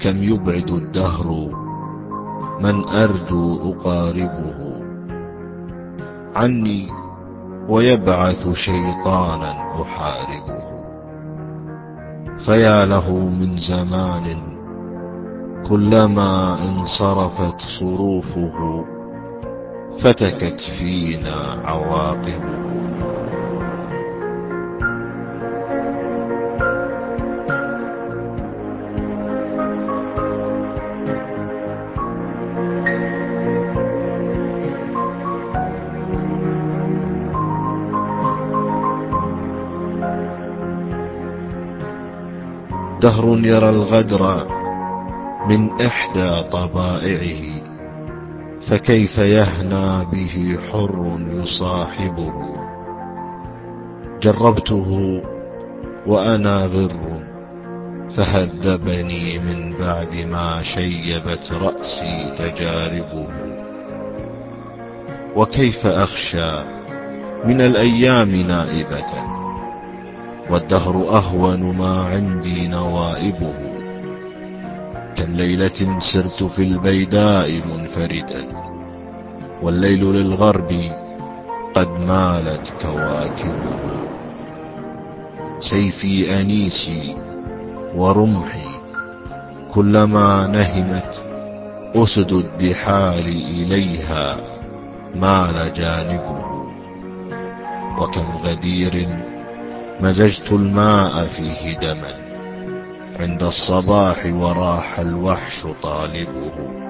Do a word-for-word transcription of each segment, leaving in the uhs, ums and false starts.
كم يبعد الدهر من أرجو أقاربه عني، ويبعث شيطانا أحاربه. فيا له من زمان كلما انصرفت صروفه فتكت فينا عواقبه. دهر يرى الغدر من إحدى طبائعه، فكيف يهنى به حر يصاحبه. جربته وأنا غر فهذبني من بعد ما شيبت رأسي تجاربه. وكيف أخشى من الأيام نائبة والدهر أهون ما عندي نوائبه. كم ليلة سرت في البيداء منفردا والليل للغرب قد مالت كواكبه. سيفي أنيسي ورمحي كلما نهمت أسد الدحال إليها مال جانبه. وكم غدير مزجت الماء فيه دما عند الصباح وراح الوحش طالبه.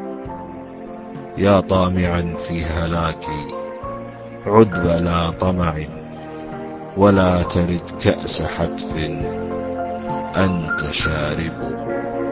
يا طامعا في هلاكي عد بلا طمع ولا ترد كأس حتف أنت شاربه.